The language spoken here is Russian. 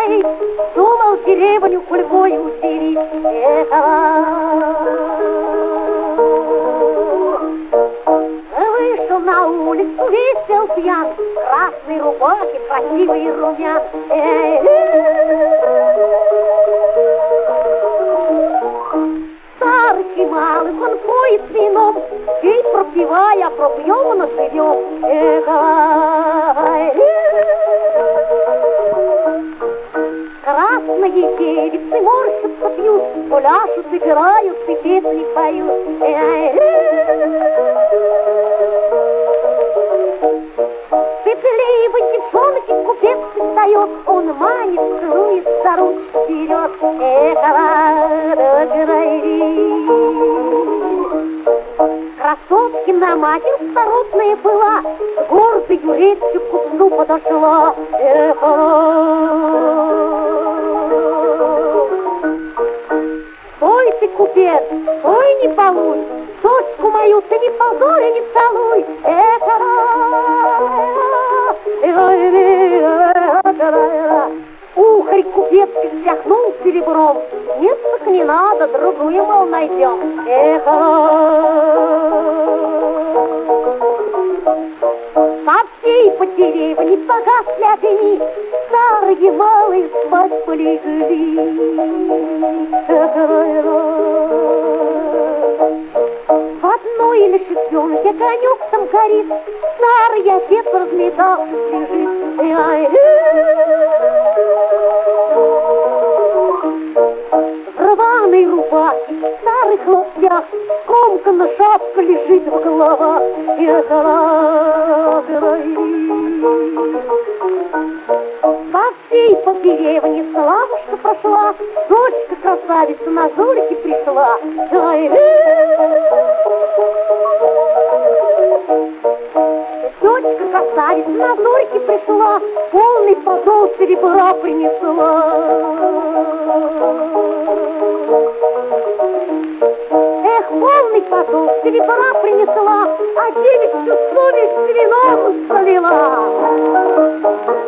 ей, думал деревню кульгой усилить. Вышел на улицу, весел пьян, красные рубахи, красивые румян. Старых и малых он поет вином, пей пропивая, пропьем на живем. Красные девицы морщатся, пьют, пляшут, играют и песни поют. Пытливый девчонки купец встает, он манит, целует, за ручку берет. Красоткина матерь старотная была, с гордою речью к купцу подошла. Стой ты, купец, стой, не полуй, дочку мою ты не позорь и не целуй. Ухарь купецкий встряхнул серебром, нет, так не надо, другую, мол, найдем. По всей по деревне погасли огни, старые малые спать полегли. В одной лишенке конек там горит, старый отец разметавшись лежит. В рваной рубахе, в старых лаптях, скомкана шапка лежит в головах. По всей по деревне славушка прошла, дочка красавица на зорьке пришла. Дочка красавица на зорьке пришла, полный подол серебра принесла. Эх, полный подол серебра принесла, а девичью совесть вином пролила.